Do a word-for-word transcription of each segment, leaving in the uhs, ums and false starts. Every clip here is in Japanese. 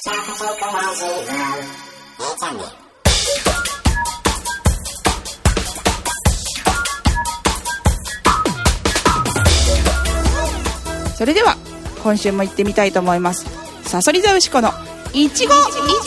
それでは今週も行ってみたいと思います。さそり座牛子のいちごいち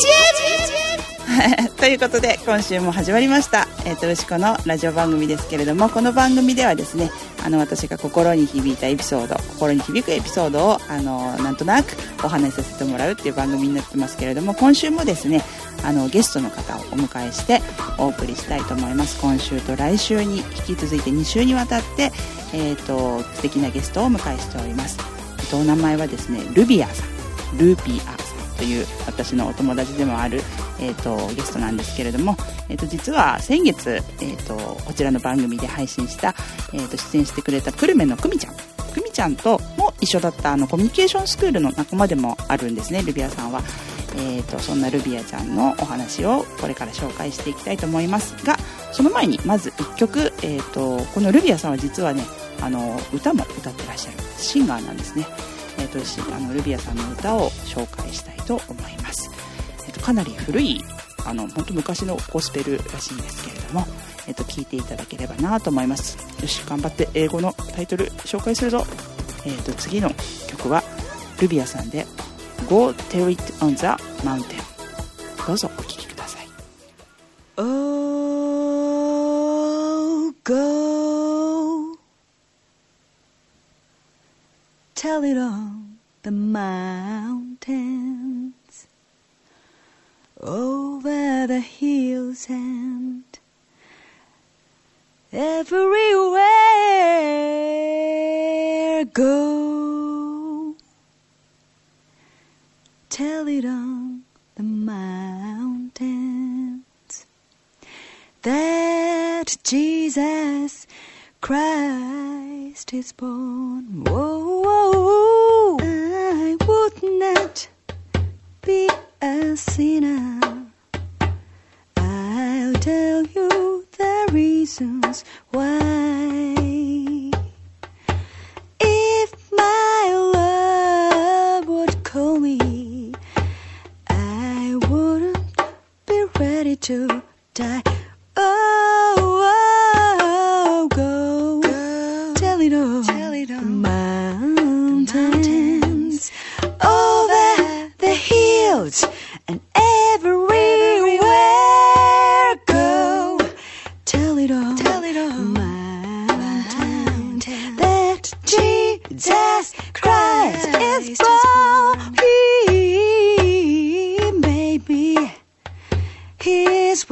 えんということで今週も始まりました、えー、と牛子のラジオ番組ですけれども、この番組ではですね、あの私が心に響いたエピソード、心に響くエピソードをあのなんとなくお話しさせてもらうっていう番組になってますけれども、今週もですねあのゲストの方をお迎えしてお送りしたいと思います。今週と来週に引き続いてに週にわたって、えー、と素敵なゲストをお迎えしております。お名前はですねルビアさん、ルーピーアーさんという私のお友達でもある、えー、とゲストなんですけれども、えー、と実は先月、えー、とこちらの番組で配信した、えー、と出演してくれた久留米の久美ちゃん久美ちゃんとも一緒だったあのコミュニケーションスクールの仲間でもあるんですね、ルビアさんは。えー、とそんなルビアちゃんのお話をこれから紹介していきたいと思いますが、その前にまずいっきょく、えー、とこのルビアさんは実はねあの歌も歌ってらっしゃるシンガーなんですね。えー、とあのルビアさんの歌を紹介したいと思います。えー、とかなり古いあの本当昔のゴスペルらしいんですけれども、えー、と聞いていただければなと思います。よし頑張って英語のタイトル紹介するぞ。えー、と次の曲はルビアさんで Go Tell It on the Mountain、 どうぞお聴きください。 Oh go tell it on the mountains, over the hills and everywhere. Go tell it on the mountains that Jesus Christ is born. Whoa, whoa, I would not be a sinner. I'll tell you the reasons why. If my love would call me, I wouldn't be ready to die. Oh, oh, go, go tell it on, tell it on the mountains, over the hills and everywhere. Go tell it on, tell it on the mountains that Jesus Christ is born. He, baby, He is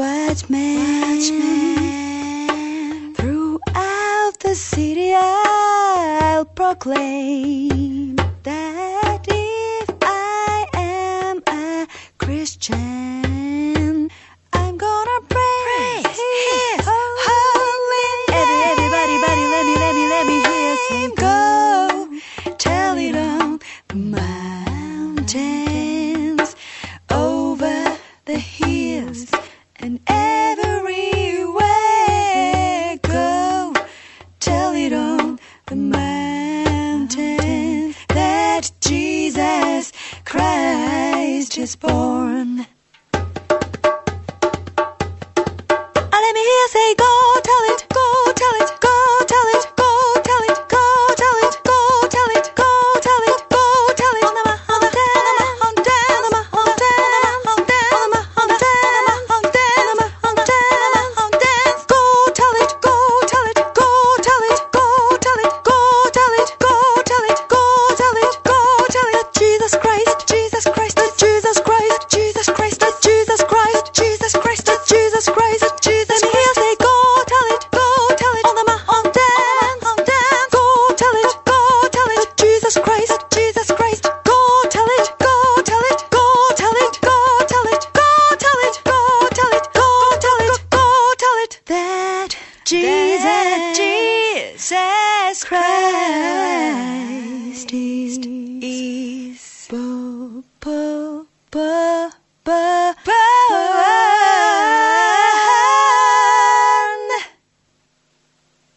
watchman. Throughout the city I'll proclaim that if I am a Christian, I'm gonna praise, praise His holy name. Everybody, buddy, let me, let me, let me hear Him. Go tell it on the mountains, over the hills and everywhere. Go tell it on the mountains that Jesus Christ is born. Let me hear say go tell it, go tell it, go tell it, go tell it, go tell it, go tell it, go tell it, go tell it on the mountain, on the mountain, on the mountain, on the mountain. Go tell it, go tell it, go tell it, go tell it, go tell it, go tell it, go tell it, go tell it. Jesus Christ, Jesus Christ, Jesus Christ, Jesus Christ, Jesus Christ, Jesus Christ, Jesus Christ, Jesus. Let me hear say go tell it, go tell it on the mountain, mountain. Go tell it, go tell it, Jesus Christ, Jesus Christ. Go tell it, go tell it, go tell it, go tell it, go tell it, go tell it, go tell it, go tell it that Jesus, Jesus Christ is is bo bo bo bo born.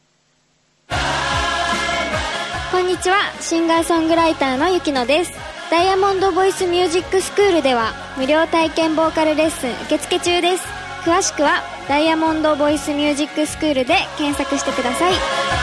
こんにちは、シンガーソングライターのゆきのです。 ダイヤモンドボイスミュージックスクールでは無料体験ボーカルレッスン受付中です。詳しくはダイヤモンドボイスミュージックスクールで検索してください。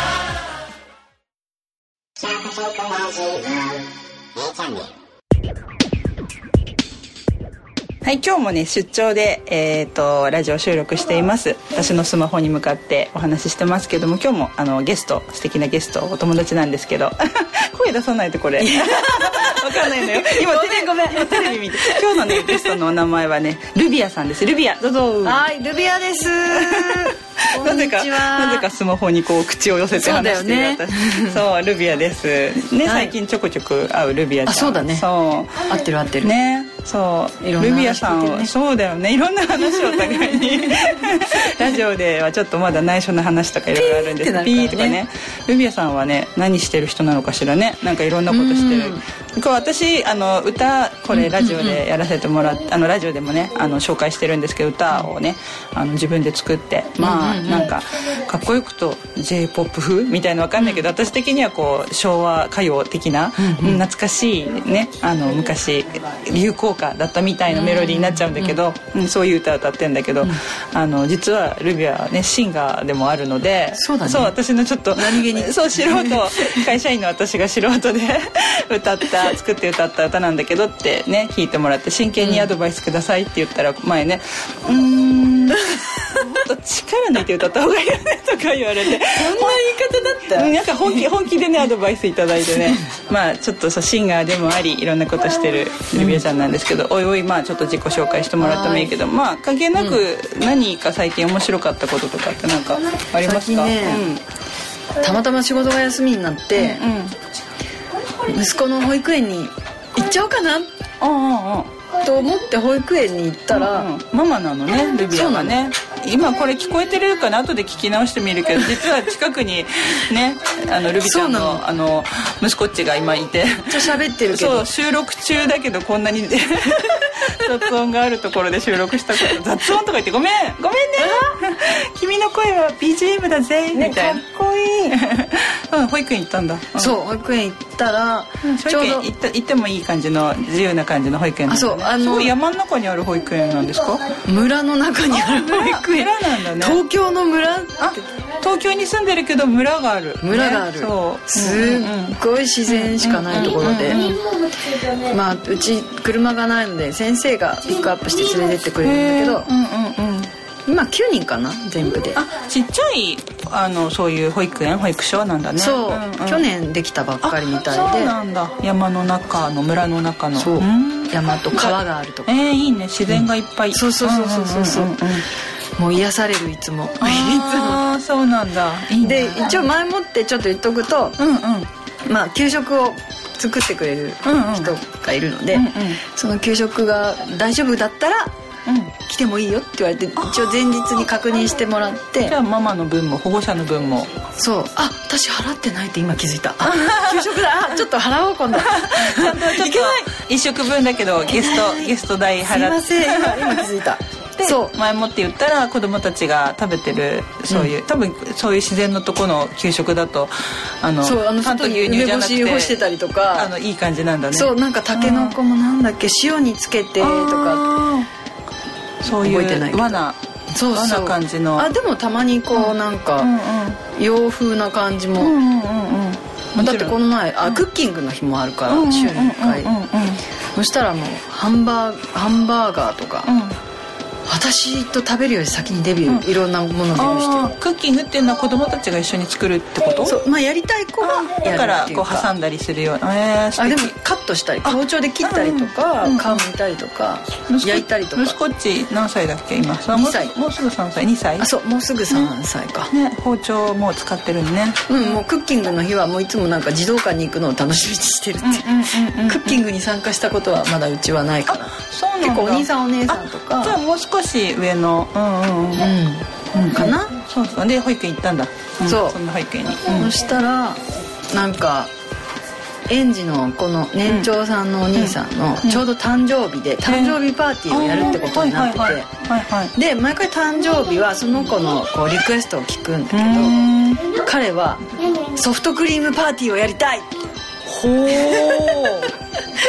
はい、今日もね出張で、えー、とラジオ収録しています。私のスマホに向かってお話ししてますけども、今日もあのゲスト、素敵なゲスト、お友達なんですけど声出さないとこれわかんないのよ。今テレビごめん今テレビ見て、今日のねゲストのお名前はねルビアさんです。ルビアどうぞ。 はい、ルビアですなぜかなぜかスマホにこう口を寄せて話している私。そう、ね、そうルビアですね、はい、最近ちょこちょこ会うルビアちゃん。 あ、そうだね。そう合ってる合ってるね。そうルビアさんは、ね、そうだよね、いろんな話をお互いにラジオではちょっとまだ内緒の話とかいろいろあるんです。ピーとかね。ルビアさんはね何してる人なのかしらね。なんかいろんなことしてる。こう私あの歌これラジオでやらせてもらって、あのラジオでもねあの紹介してるんですけど、歌をねあの自分で作って、まあなんかかっこよくと ジェイポップ 風みたいなの分かんないけど、私的にはこう昭和歌謡的な、うんうん、懐かしいね、あの昔流行歌だったみたいなメロディーになっちゃうんだけど、うんうん、そういう歌を歌ってんだけど、うん、あの実はルビアはねシンガーでもあるので、 そうだね、 そう私のちょっと何気にそう素人会社員の私が素人で歌った作って歌った歌なんだけどってね弾いてもらって、真剣にアドバイスくださいって言ったら前ね、うーんもっと力抜いて歌った方がいいよねとか言われて、そんな言い方だったなんか本気本気でねアドバイスいただいてねまあちょっとそうシンガーでもありいろんなことしてるルビアちゃんなんですけど、うん、おいおいまあちょっと自己紹介してもらってもいいけど、まあ関係なく何か最近面白かったこととかってなんかありますか？ 最近ね、うん、たまたま仕事が休みになって、うんうん、息子の保育園に行っちゃおうかなと思って保育園に行ったら、うんうん、 ママなのねルビアがね。今これ聞こえてるかな、後で聞き直してみるけど実は近くにねあのルビちゃん の, の, あの息子っちが今いてちょっと喋ってるけど、 そう収録中だけどこんなに雑音があるところで収録したこと雑音とか言ってごめんごめんね君の声は ビージーエム だぜ、ね、みたいな。かっこいいうん、保育園行ったんだ、うん、 そう保育園行ったら、うん、 ちょうど行った行ってもいい感じの自由な感じの保育園なんだ、ね、あそうあのすごい山の中にある保育園なんですか？ 村の中にある保育園。 村なんだね。 東京の村。あ、 東京に住んでるけど村がある。 村がある。ね、そうすっごい自然しかないところで、まあうち車がないので先生がピックアップして連れてってくれるんだけど、うんうんうん、今きゅうにんかな全部で。 あ、ちっちゃいあのそういう保育園保育所なんだね。 そう、うんうん、去年できたばっかりみたいで。 そうなんだ。山の中の村の中の。 そう。山と川があるとか。 えー、いいね、自然がいっぱい。うん、 そうそうそうそうそう。もう癒されるいつも。 ああそうなんだ。いいね。 で一応前もってちょっと言っとくと、うんうん、まあ給食を作ってくれる人がいるので、うんうん、その給食が大丈夫だったら。うん、来てもいいよって言われて一応前日に確認してもらって、 じゃあママの分も保護者の分も。 そう、あ、私払ってないって今気づいた。給食だ、あ、ちょっと払おう今度。ちゃんとちょっと一食分だけどゲストゲスト代払って。 すいません、今今気づいた。 そう前もって言ったら子供たちが食べてるそういう、うん、多分そういう自然のとこの給食だとあのそうあの外に梅干し干してたりとかあのいい感じなんだね。 そうなんかタケノコもなんだっけ塩につけてとかそういう和なそうそう和な感じの。 あでもたまにこうなんか、うんうん、洋風な感じも、うんうんうん、だってこの前あ、うん、クッキングの日もあるから、うん、週にいっかい、うんうんうん、そしたらもうハンバーハンバーガーとか、うん、私と食べるより先にデビュー、うん、いろんなものデビューしてる。 クッキングっていうのは子供たちが一緒に作るってこと？ そう、まあやりたい子はやるっていうか、だからこう挟んだりするような、えー、 あでもカットしたり包丁で切ったりとか、うん、皮むいたりとか焼いたりとか。 息子っち何歳だっけ今？にさい。もうすぐさんさい。にさい？ あ、そうもうすぐさんさいか、 ね、包丁もう使ってるね。 うんもうクッキングの日はもういつもなんか児童館に行くのを楽しみにしてるって、うんうんうんうん、クッキングに参加したことはまだうちはないから。 そうなんだ。 結構お兄さんお姉さんとか。 じゃあもう少し上のうんうんうん、うん、かな。そうそうで保育園行ったんだ、うん、そうそんな保育園に、 うん、そしたらなんか園児のこの年長さんのお兄さんのちょうど誕生日で誕生日パーティーをやるってことになってて、で毎回誕生日はその子のこうリクエストを聞くんだけど、彼はソフトクリームパーティーをやりたい。ほー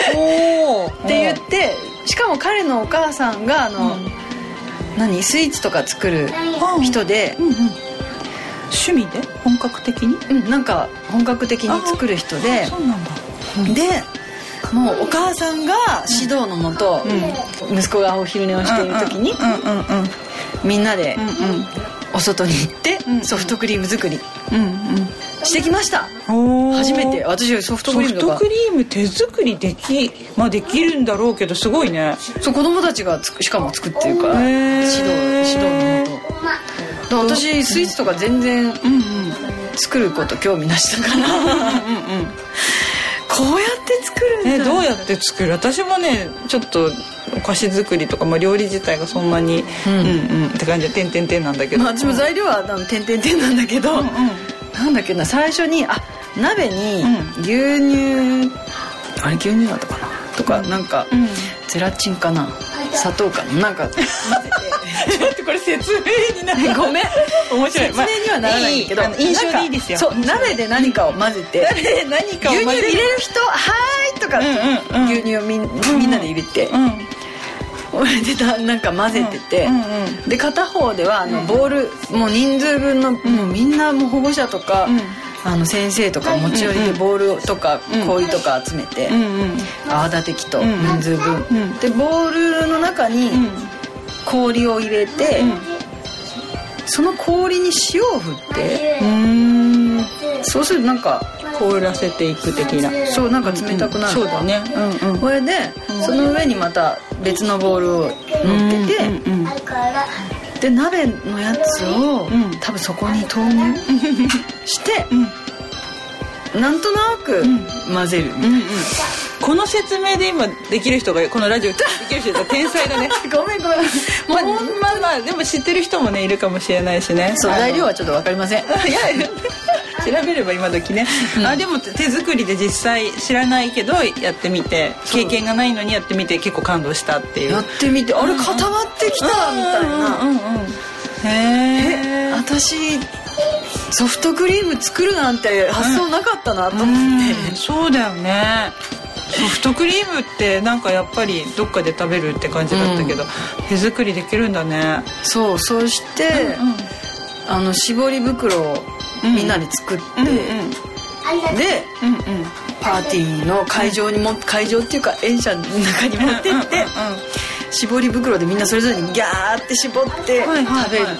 おーって言って、しかも彼のお母さんがあの、うん、何スイーツとか作る人で、 うんうん、趣味で本格的に、 うん、なんか本格的に作る人で、 そうなんだ、 うん、でもうお母さんが指導のもと、うん、息子がお昼寝をしている時に、うんうんうんうん、みんなでお外に行ってソフトクリーム作りしてきました、うんうん、初めて。私ソフトクリームとかソフトクリーム手作りでき、まあ、できるんだろうけどすごいね。 そう子供たちがつしかも作ってるから指導、指導のもと。私スイーツとか全然作ること興味なしだからうんうん、うん、こうやって作るんだ、 ね、どうやって作る。私もねちょっとお菓子作りとか、まあ、料理自体がそんなに、うんうんうん、って感じで点々点なんだけど、 まあ、私も材料は点々点なんだけど、うんうん、なんだっけな、最初にあ鍋に牛乳、うん、あれ牛乳だったかなとか、うん、なんか、うん、ゼラチンかな砂糖かななんか混ぜてちょっとこれ説明になるごめん面白い。 説明にはならないんだけど、 まあ、いい印象でいいですよ。 そう鍋で何かを混ぜて鍋で何かを混ぜる、 牛乳入れる人はーいとか、うんうんうん、牛乳を み, みんなで入れて、うんうん俺でなんか混ぜてて、うんうん、で片方ではあのボール、うん、もう人数分の、うん、もうみんなもう保護者とか、うん、あの先生とか持ち寄りでボールとか氷とか集めて、うんうん、泡立て器と人数分、うん、でボールの中に氷を入れて、うん、その氷に塩を振って、うん、そうするとなんか凍らせていく的な、 そうなんか冷たくなる、 うんうん、そうだね、うんうん、 これで、うん、その上にまた別のボールを乗っけて、うんうんうん、で鍋のやつを、うん、多分そこに投入して、うん、なんとなく混ぜる、うんうんうん、 この説明で今できる人がこのラジオできる人が天才だねごめんごめんまあ、まあまあでも知ってる人もねいるかもしれないしね。 そう材料はちょっと分かりませんいや調べれば今時ね、うん、あでも手作りで実際知らないけどやってみて経験がないのにやってみて結構感動したっていう。 やってみてあれ固まってきたみたいな、うんうんうん、へえ私ソフトクリーム作るなんて発想なかったなと思って、 うんうん、そうだよね。ソフトクリームってなんかやっぱりどっかで食べるって感じだったけど、うん、手作りできるんだね。 そうそして、うんうん、あの絞り袋をみんなで作って、うんうんうん、で、うんうん、パーティーの会場にも会場っていうか園舎の中に持ってって、うんうんうん、絞り袋でみんなそれぞれにギャーって絞って食べる、はいはいはい、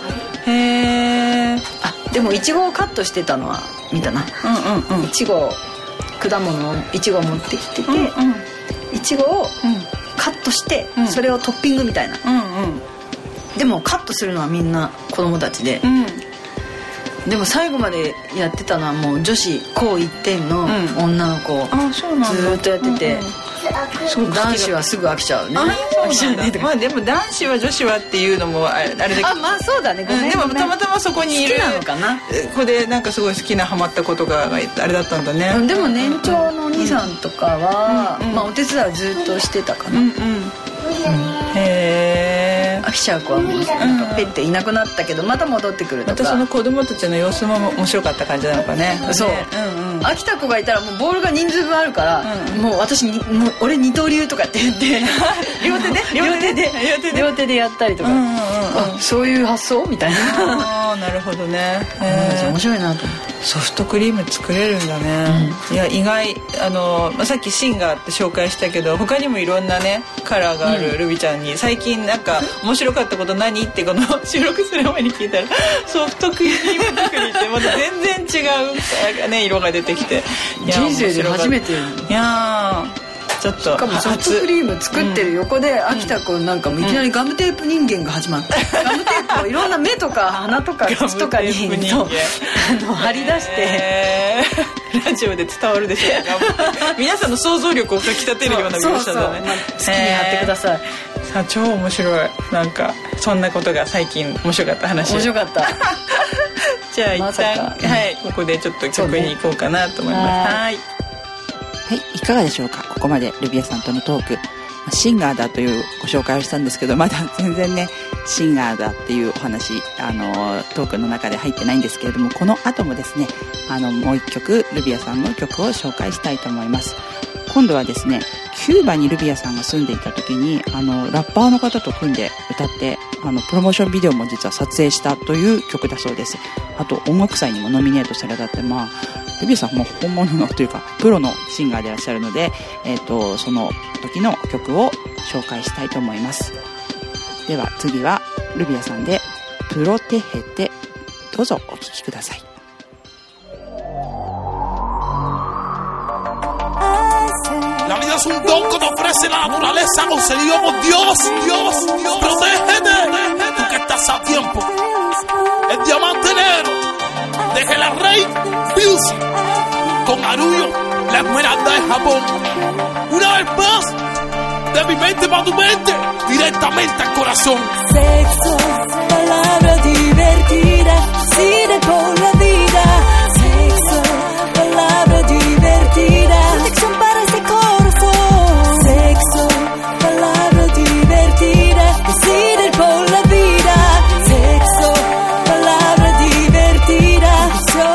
へー。あでもイチゴをカットしてたのは見たな、うんうんうん、イチゴ果物をイチゴを持ってきてて、うんうん、イチゴをカットして、うん、それをトッピングみたいな、うんうん、でもカットするのはみんな子供たちで、うんでも最後までやってたのはもう女子高一点の女の子をずっとやってて、うんうん、男子はすぐ飽きちゃうね。飽きちゃうねとか、 まあ、でも男子は女子はっていうのもあれだけど、 あまあそうだね、ごめん、うん、 でもたまたまそこにいる好きなのかな、 ここでなんかすごい好きなハマったことがあれだったんだね、 うん、でも年長のお兄さんとかは、うんうんまあ、お手伝いはずっとしてたかな、うんうんうん、へー。飽きちゃう子はもうなんかペッていなくなったけどまた戻ってくるとか、 またその子供たちの様子も面白かった感じなのかね。 そう、うんうん、飽きた子がいたらもうボールが人数分あるから、うん、もう私にもう俺二刀流とかって言って両手で両手で両手で両手でやったりとか、うんうんうん、あそういう発想みたいなあなるほどね、 えー、面白いなと思って。 ソフトクリーム作れるんだね、うん、いや意外あの、まあ、さっきシンガーって紹介したけど他にもいろんなねカラーがあるルビちゃんに、うん、最近なんか面白かったこと何ってこの収録する前に聞いたらソフトクリーム作りってまた全然違う、ね、色が出てきていや人生で初めて。 いやちょっとしかもソフトクリーム作ってる横で秋田君なんかもいきなりガムテープ人間が始まった、うん、ガムテープをいろんな目とか鼻とか口とかにあの貼り出して、 えー、ラジオで伝わるでしょう皆さんの想像力をかきたてるような描写だね。 まあ、好きにやってください、 えー、さあ超面白い。なんかそんなことが最近面白かった話。 面白かったじゃあ一旦、ま、はいここでちょっと曲に行こうかなと思います。はいはい、いかがでしょうか。ここまでルビアさんとのトーク、シンガーだというご紹介をしたんですけどまだ全然ねシンガーだっていうお話あのトークの中で入ってないんですけれども、この後もですねあのもう一曲ルビアさんの曲を紹介したいと思います。 今度はですね、キューバにルビアさんが住んでいた時にあのラッパーの方と組んで歌ってあのプロモーションビデオも実は撮影したという曲だそうです。あと音楽祭にもノミネートされたって、まあルビアさんも本物のというかプロのシンガーでいらっしゃるので、えーと、その時の曲を紹介したいと思います。では次はルビアさんでプロテヘテ、どうぞお聴きください。 La vida es un don que te ofrece la naturaleza concedido por Dios. Dios, Dios. Protégete, tú que estás a tiempo. El diamante negro de la Rey Music con Arullo, la esmeralda de Japón. Una vez más, de mi mente para tu mente, directamente al corazón. Sexo, palabra divertida, cine por la vida. Sexo, palabra divertida, protección para este corazón. Sexo, palabra divertida, cine por la vida. Sexo, palabra divertida,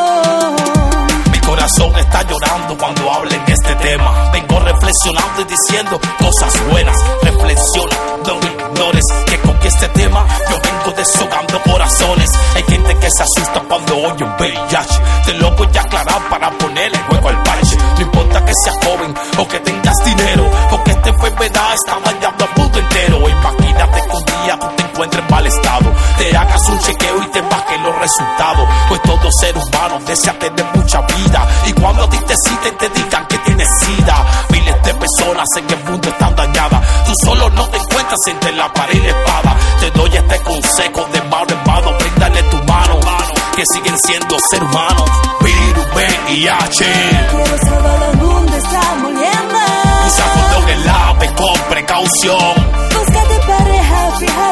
protección. Mi corazón está llorando cuando hablen este tema. Vengo reflexionando y diciendo cosas buenas. Reflexiona, no ignores que con este tema yo vengo deshogando corazones. Hay gente que se asusta cuando oye un V I H. Te lo voy a aclarar para ponerle juego al parche. No importa que seas joven o que tengas dinero, porque esta enfermedad está dañando al mundo entero. Imagínate que un día tú te encuentres en mal estado, te hagas un chequeo y te bajen los resultados. Pues todo ser humano desea tener mucha vida, y cuando a ti te citen te digan que tienes sida. Miles de personas en el mundo están dañadas, tú solo no te encuentras entre la pared y la espada. Te doy este consejo de mano en mano, bríndale tu mano, mano, que siguen siendo ser humanos. Virus, V I H. Quiero salvar al mundo, está muriendo. Usa condón en lave con precaución. Búscate pareja, fija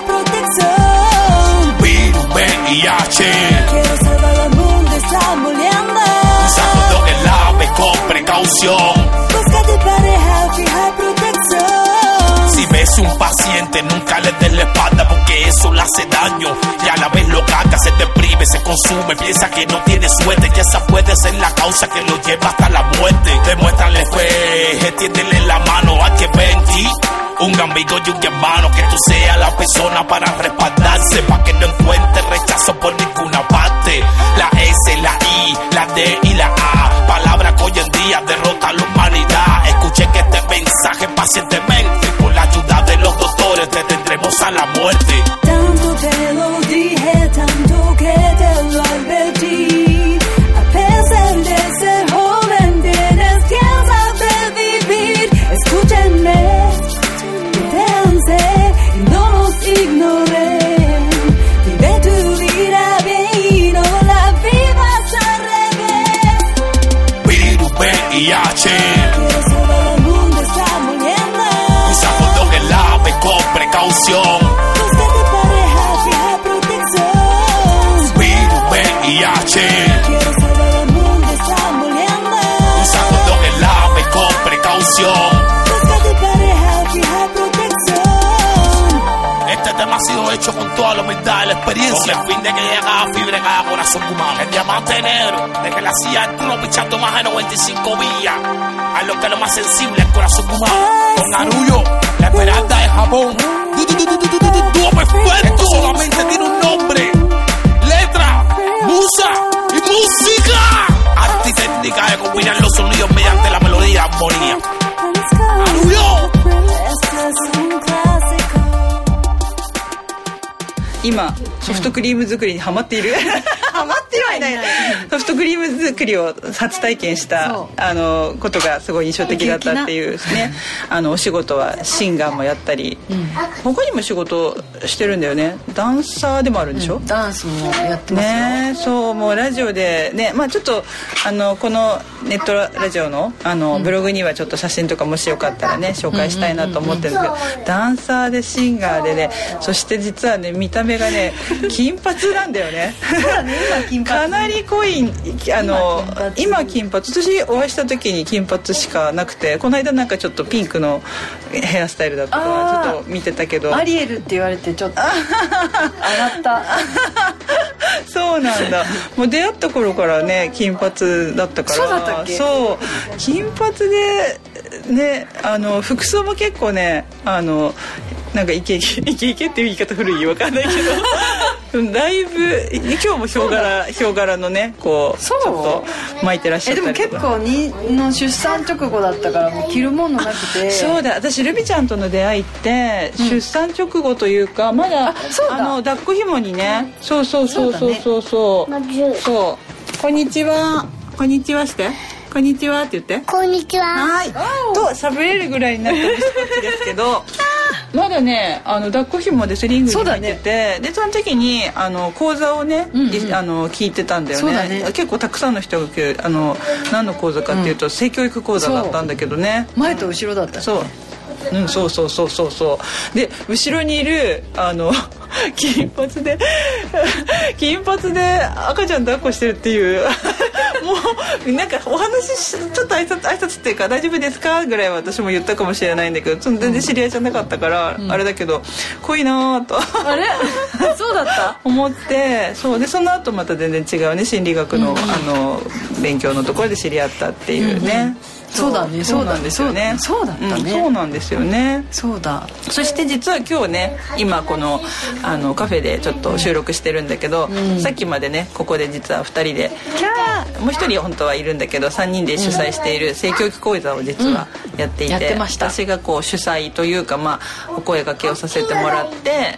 protección. Virus, V I H. Quiero salvar al mundo, está muriendo. Usa condón en lave con precaución. Búscate pareja, fija protección. Si ves un paciente, nunca le des la espalda, porque eso le hace daño y a la vez lo caga, se deprime, se consume, piensa que no tiene suerte, que esa puede ser la causa que lo lleva hasta la muerte. Demuéstrale fe, tiéndele la mano a que ve en ti un amigo y un hermano, que tú seas la persona para respaldarse, para que no encuentre rechazo por ninguna parte. La S, la I, la D y la A, palabra que hoy en día derrota a la humanidad. Escuchen este mensaje pacientemente, con la ayuda de los doctores detendremos a la muerte. Tanto te lo dije, tanto que te lo advertí. A pesar de ser joven, tienes que saber vivir. Escúchenme, déjense y no nos ignoren. Vive tu vida bien y no la vivas al revés. Virus, V I H. Quiero salvar al mundo, está muriendo. Usa condón en lave con precaución. Búscate pareja, fija protección. Virus, V I H. Quiero salvar al mundo, está muriendo. Usa condón en lave con precaución. Búscate pareja, fija protección. Este tema ha sido hecho con toda la humildad y la experiencia, con el fin de que llegue a fibra en cada corazón humano. El diamante negro, de que la hacía el culo pichando más de noventa y cinco vías, a lo que es lo más sensible al corazón humano. Con Arullo, la esmeralda de Japón. Dúo perfecto, solamente tiene un nombre, letra, musa y música. Arte y técnica de combinar los sonidos mediante la melodía y armonía. Arullo. Este es un clásico. 今ソフトクリーム作りにハマっているハマってはいないソフトクリーム作りを初体験したあのことがすごい印象的だったっていうね、あのお仕事はシンガーもやったり、うん、他にも仕事してるんだよね。ダンサーでもあるんでしょ、うん、 ダンスもやってますよね。そうもうラジオでね、まあちょっとあのこのネットラジオのあの、うん、ブログにはちょっと写真とかもしよかったらね紹介したいなと思ってるんですけど、うんうんうん、ダンサーでシンガーでね、そして実はね見た目がね金髪なんだよね。そうだね、今金髪かなり濃い。あの今金髪、私お会いした時に金髪しかなくて、この間なんかちょっとピンクのヘアスタイルだったからちょっと見てたけど、 アリエルって言われてちょっと上がったそうなんだ。もう出会った頃からね金髪だったから。 そうだったっけ。 そう金髪でね、あの服装も結構ね、あのなんかイケイケイケイケっていう言い方古いわかんないけどだいぶ今日もヒョウ柄ヒョウ柄のねこうちょっと巻いてらっしゃったりとか。 えでも結構にの出産直後だったからもう着るものなくて。 そうだ、私ルビちゃんとの出会いって、うん、出産直後というかまだ あ, あの抱っこ紐にね、そうそうそうそうそうそうそう、そうこんにちはこんにちはしてこんにちはって言ってこんにちははいと喋れるぐらいになった息子たちですけどまだねあの抱っこ紐でスリングに入ってて、ね、でその時にあの講座をね、うんうん、あの聞いてたんだよ ね, ね結構たくさんの人が来るあの何の講座かっていうと、うん、性教育講座だったんだけどね。 前と後ろだった。 そううん、そうそうそうそうそうで後ろにいるあの金髪で金髪で赤ちゃん抱っこしてるっていうもうなんかお話ちょっと挨拶挨拶っていうか大丈夫ですかぐらいは私も言ったかもしれないんだけど全然知り合いじゃなかったから、うん、あれだけど濃いなとあれそうだった思ってそうでその後また全然違うね心理学の、うん、あの勉強のところで知り合ったっていうね、うんうんそうだね、そうなんですよね。そうだったね、 うん、そうなんですよね。 そうだ。 そして実は今日ね、今このあのカフェでちょっと収録してるんだけど、うん、さっきまでねここで実はふたりで、もう一人本当はいるんだけどさんにんで主催している性教育講座を実はやっていて、うん、やってました。私がこう主催というかまあお声掛けをさせてもらって、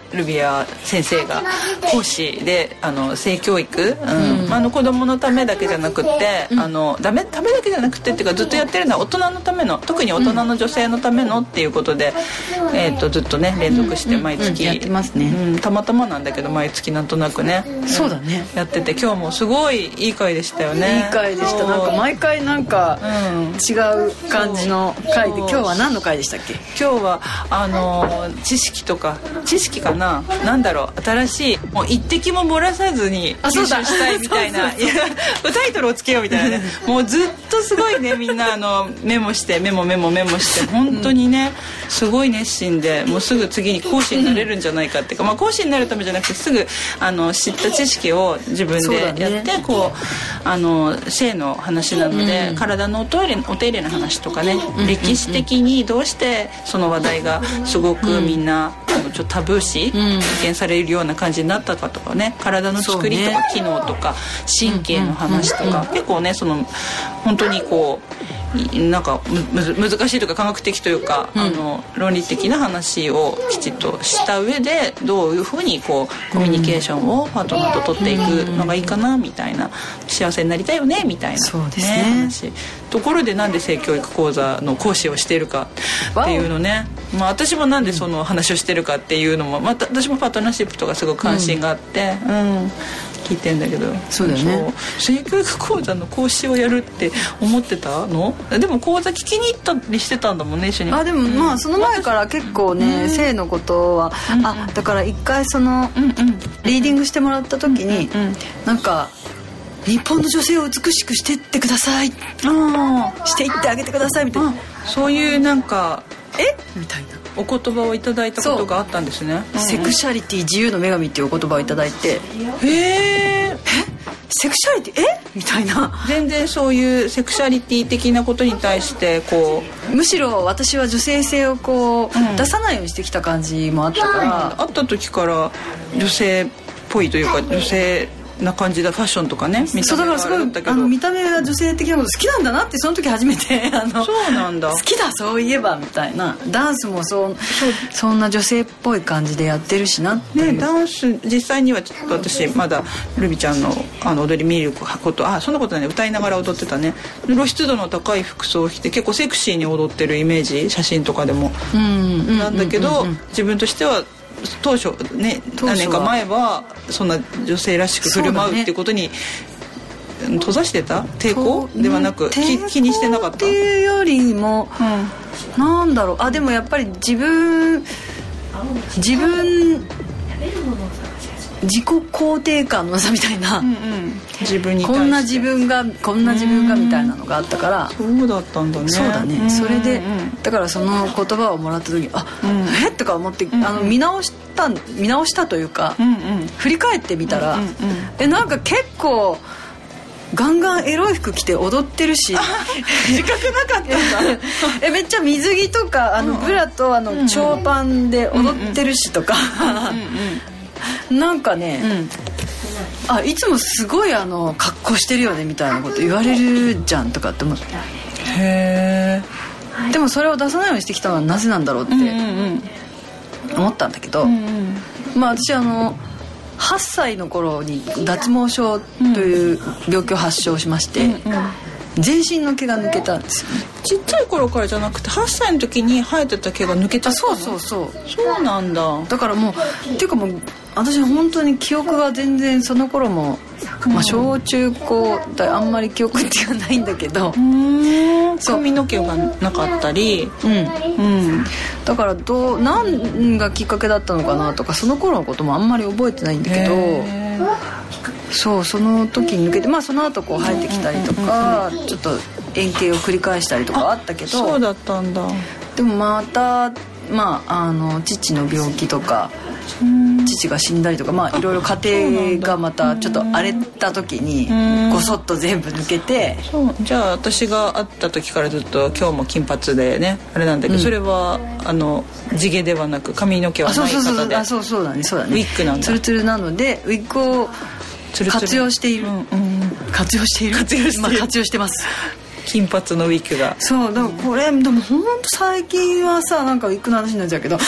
ルビア先生が講師であの性教育、うんうん、あの子供のためだけじゃなくて、うん、あのダメためだけじゃなくてっていうかずっとやってる大人のための特に大人の女性のためのっていうことで、うんえー、とずっとね連続して毎月、 うんうん、やってますね、 うん、たまたまなんだけど毎月なんとなくね、 うん、そうだねやってて今日もすごいいい回でしたよね。 いい回でした。なんか毎回なんか違う感じの回で、今日は何の回でしたっけ。 今日はあの知識とか知識かななんだろう新しいもう一滴も漏らさずに吸収したいみたいなタイトルをつけようみたいなねもうずっとすごいねみんなあのメモしてメモメモメモして本当にねすごい熱心でもうすぐ次に講師になれるんじゃないかっていうか、まあ、講師になるためじゃなくてすぐあの知った知識を自分でやって、ね、こうあの性の話なので、うん、体のお手入れ、お手入れの話とかね、うん、歴史的にどうしてその話題がすごくみんな、うん、あのちょっとタブー視見されるような感じになったかとかね体の作りとか機能とか神経の話とか、結構ねその本当にこうなんかむず難しいというか科学的というか、うん、あの論理的な話をきちっとした上でどういうふうにこうコミュニケーションをパートナーと取っていくのがいいかなみたいな、幸せになりたいよねみたいな、 そうですね、 話ところでなんで性教育講座の講師をしているかっていうのね、まあ、私もなんでその話をしてるかっていうのも、また私もパートナーシップとかすごく関心があって、うん、うん聞いてんだけど、 そうだよね。 性教育講座の講師をやるって思ってたの？でも講座聞きに行ったりしてたんだもんね一緒に。 あでもまあその前から結構ね、うん、性のことは、うん、あだから一回その、うんうん、リーディングしてもらった時に、うんうん、なんか日本の女性を美しくしてってください、あしていってあげてくださいみたいな、 そういうなんかえみたいなお言葉をいただいたことがあったんですね。 セクシャリティ自由の女神っていうお言葉をいただいて、 へーセクシャリティえみたいな、 全然そういうセクシャリティ的なことに対してこうむしろ私は女性性をこう、うん、出さないようにしてきた感じもあったから、 会った時から女性っぽいというか女性な感じだ、ファッションとかね、見た目があれだったけど、そうだからすごいあの見た目が女性的なこと好きなんだなってその時初めてあのそうなんだ好きだそういえばみたいな、ダンスもそうそんな女性っぽい感じでやってるしなっていう、 ね、ダンス実際にはちょっと私まだルビちゃんのあの踊り見ることあそんなことないね、歌いながら踊ってたね。露出度の高い服装を着て結構セクシーに踊ってるイメージ、写真とかでも、うん、なんだけど、うんうんうんうん、自分としては当初ね何年か前はそんな女性らしく振る舞うっていうことに閉ざしてた、抵抗ではなく気, 気にしてなかったっていうよりも、うん、なんだろう、あでもやっぱり自分自分自己肯定感のなさみたいな、うんうん、 自分に対してこんな自分がこんな自分がみたいなのがあったから、 そうだったんだね。 そうだね、それでだからその言葉をもらった時あ、うん、えとか思って、うんうん、あの見直した見直したというか、うんうん、振り返ってみたら、うんうんうん、えなんか結構ガンガンエロい服着て踊ってるし自覚なかったんだえめっちゃ水着とかあのブラとあの長パンで踊ってるしとかなんかね、うん、あいつもすごいあの格好してるよねみたいなこと言われるじゃんとかって思ってへえでもそれを出さないようにしてきたのはなぜなんだろうって思ったんだけど、うんうん、まあ私あのはっさいの頃に脱毛症という病気を発症しまして、うんうん、全身の毛が抜けたんですよね。 ちっちゃい頃からじゃなくてはっさいの時に生えてた毛が抜けちゃったの？ そうそうそうそうなんだ。 だからもうっていうかもう私本当に記憶が全然その頃も、まあ、小中高であんまり記憶っていうのはないんだけど、うん、 髪の毛がなかったり、 うんうん、だからどう何がきっかけだったのかなとかその頃のこともあんまり覚えてないんだけど、そうその時に抜けて、まあその後こう生えてきたりとか、ちょっと円形を繰り返したりとかあったけど、 そうだったんだ。 でもまたまああの父の病気とか父が死んだりとか、まあいろいろ家庭がまたちょっと荒れた時にごそっと全部抜けて、 そうじゃあ私が会った時からずっと今日も金髪でねあれなんだけど、うん、それはあの地毛ではなく髪の毛はない方で、 あそうそうそうそうだねそうだねウィッグなんだ。 ツルツルなのでウィッグを活用している、うんうん、活用している活用している、まあ、活用してます金髪のウィッグが。そうだからこれでも本当最近はさなんかウィッグの話になっちゃうけど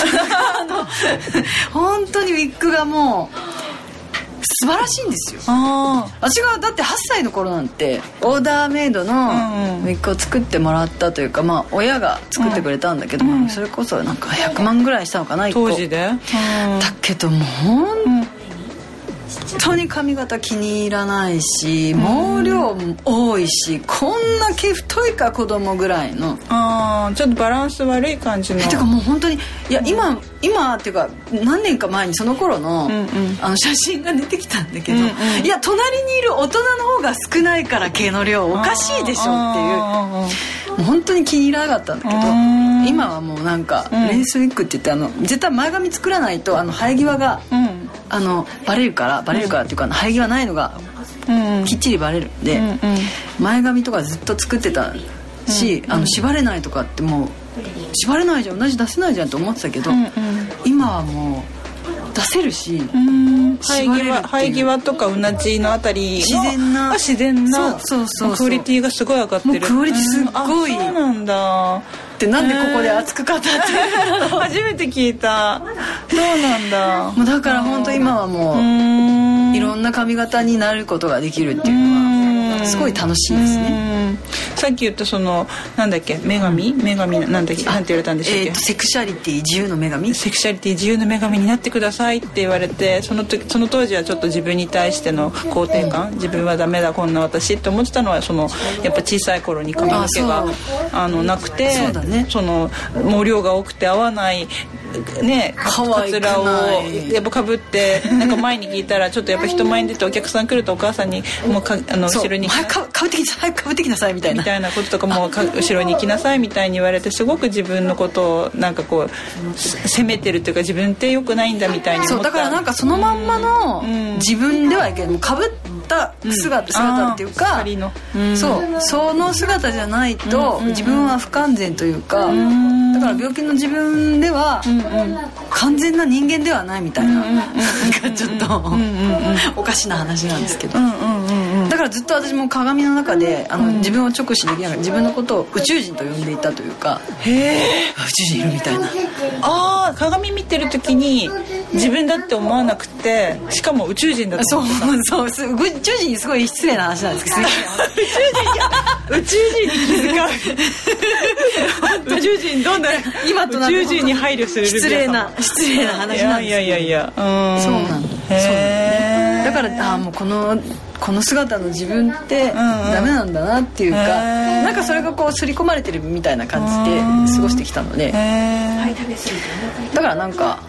本当にウィッグがもう素晴らしいんですよ。あ私がだってはっさいの頃なんてオーダーメイドのウィッグを作ってもらったというか、まあ親が作ってくれたんだけど、うん、それこそなんかひゃくまんぐらいしたのかな一個当時で、うん、 だけどもう本当に髪型気に入らないし毛量も多いし、こんな毛太いか子供ぐらいの、 あちょっとバランス悪い感じの。 てかもう本当にいや今今っていうか何年か前にその頃 の,、うんうん、あの写真が出てきたんだけど、うんうん、いや隣にいる大人の方が少ないから毛の量おかしいでしょっていう、もう本当に気に入らなかったんだけど、今はもうなんか、うん、レースウィッグって言ってあの絶対前髪作らないとあの生え際が、うん、あのバレるからバレるからっていうか、うん、生え際ないのが、うん、きっちりバレるんで、うんうん、前髪とかずっと作ってたし、うん、あの縛れないとかってもう縛れないじゃん同じ出せないじゃんと思ってたけど、うんうん、今はもう出せるし、うん生え際、生え際とかうなじのあたりの自然な自然なそうそうそうそうクオリティがすごい上がってる。 もうクオリティすっごい、 うん、そうなんだってなんでここで熱く語って初めて聞いた。そうなんだ。 もうだから本当今はもういろんな髪型になることができるっていうのはすごい楽しいですね。 さっき言ったそのなんだっけ女神女神なんだっけなんて言われたんでしたっけ、 えー、セクシャリティ自由の女神セクシャリティ自由の女神になってくださいって言われて、その時その当時はちょっと自分に対しての肯定感、自分はダメだこんな私って思ってたのはそのやっぱ小さい頃に髪の毛が あ, あのなくて、 そうだね、 その毛量が多くて合わないね、カツラをやっぱかぶってなんか前に聞いたらちょっとやっぱ人前に出てお客さん来るとお母さんにもうかあの後ろに早くかぶってきなさい早くかぶってきなさいみたいなみたいなこととかもか後ろに行きなさいみたいに言われて、すごく自分のことをなんかこう責めてるというか自分って良くないんだみたいに思った。 そうだからなんかそのまんまの自分ではいけない、かぶった姿、うん、姿っていうか、うん、そうその姿じゃないと自分は不完全というか、うん、だから病気の自分では、うんうん、完全な人間ではないみたいな、うんうん、なんかちょっと、うんうんうん、おかしな話なんですけど、うんうんうんうん、だからずっと私も鏡の中であの、うん、自分を直視できながら自分のことを宇宙人と呼んでいたというか、 へえ宇宙人いるみたいな。 ああ鏡見てる時に自分だって思わなくて、しかも宇宙人だと思ってた。 そうそう宇宙人にすごい失礼な話なんですけど宇宙人宇宙人に気遣う宇宙人どんな今となって宇宙人に配慮する失礼な失礼な話なんですけど、 いやいやいやうんそうなんだ。へだからあもうこのこの姿の自分ってダメなんだなっていうか、うんうん、なんかそれがこう刷り込まれてるみたいな感じで過ごしてきたので、だからなんか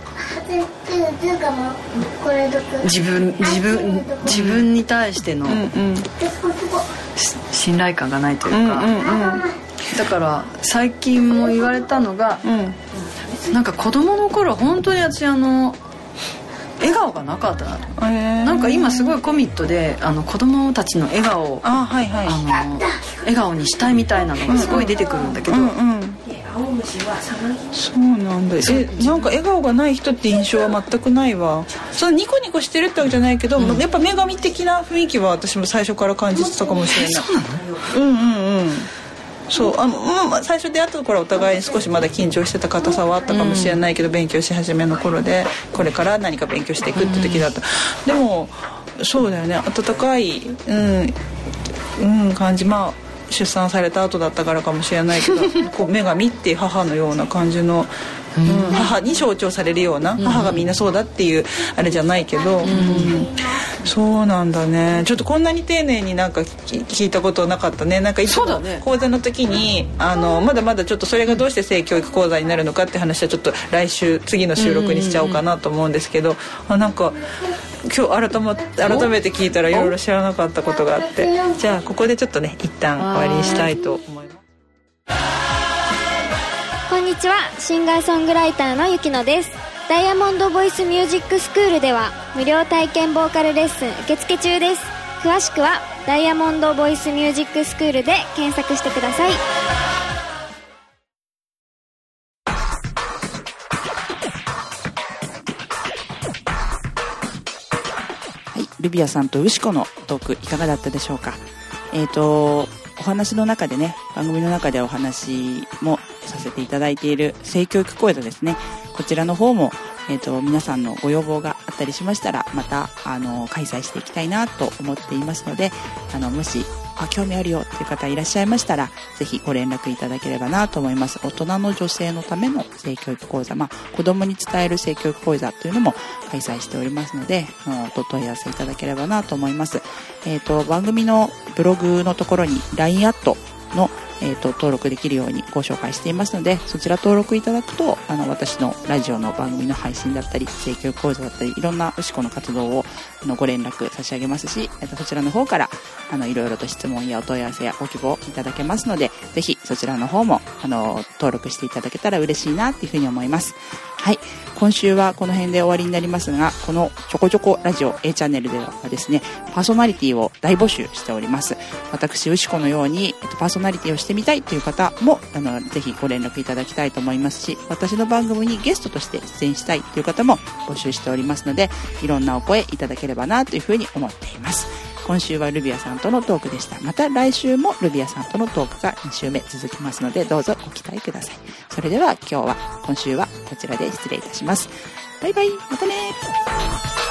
自分自分自分に対しての信頼感がないというか、うんうんうん、だから最近も言われたのが、うん、なんか子供の頃本当に私あの笑顔がなかったな、 えー、 なんか今すごいコミットであの子供たちの笑顔をあ、はいはい、 あの笑顔にしたいみたいなのがすごい出てくるんだけど、うんうんうん、 そうなんだ。え、なんか笑顔がない人って印象は全くないわ。そのニコニコしてるってわけじゃないけど、うん、やっぱ女神的な雰囲気は私も最初から感じてたかもしれない。 そうなの？ うんうんうん。そうあの、まあ、最初出会った頃はお互いに少しまだ緊張してた硬さはあったかもしれないけど、うん、勉強し始めの頃でこれから何か勉強していくって時だった、うん、でもそうだよね、温かい、うんうん、感じ。まあ出産された後だったからかもしれないけどこう女神っていう母のような感じの、うん、母に象徴されるような、母がみんなそうだっていうあれじゃないけど、うんうん、そうなんだね。ちょっとこんなに丁寧になんか聞いたことなかったね。なんかいつも講座の時に、ね、あのまだまだちょっとそれがどうして性教育講座になるのかって話はちょっと来週次の収録にしちゃおうかなと思うんですけど、あなんか今日改め、改めて聞いたらいろいろ知らなかったことがあって、じゃあここでちょっとね一旦終わりにしたいと思います。 こんにちは、シンガーソングライターのゆきのです。ダイヤモンドボイスミュージックスクールでは無料体験ボーカルレッスン受付中です。詳しくはダイヤモンドボイスミュージックスクールで検索してください。 ルビアさんとウシコのトークいかがだったでしょうか。えーとお話の中でね、番組の中でお話もさせていただいている性教育講座ですね、こちらの方も、えーと皆さんのご要望があったりしましたらまたあの開催していきたいなと思っていますので、あのもしあ興味あるよっていう方いらっしゃいましたらぜひご連絡いただければなと思います。大人の女性のための性教育講座、まあ、子供に伝える性教育講座というのも開催しておりますので、お問い合わせいただければなと思います。えーと番組のブログのところに ライン アットのえーと登録できるようにご紹介していますので、そちら登録いただくとあの私のラジオの番組の配信だったり性教育講座だったりいろんなウシコの活動をあのご連絡差し上げますし、えーとそちらの方からあのいろいろと質問やお問い合わせやご希望いただけますので、ぜひそちらの方もあの登録していただけたら嬉しいなっていうふうに思います。はい、今週はこの辺で終わりになりますが、このちょこちょこラジオ A チャンネルではですね、パーソナリティを大募集しております。私ウシコのように、えっと、パーソナリティをしてみたいという方もあのぜひご連絡いただきたいと思いますし、私の番組にゲストとして出演したいという方も募集しておりますので、いろんなお声いただければなというふうに思っています。今週はルビアさんとのトークでした。また来週もルビアさんとのトークがに週目続きますので、どうぞご期待ください。それでは今日は今週はこちらで失礼いたします。バイバイ、またね。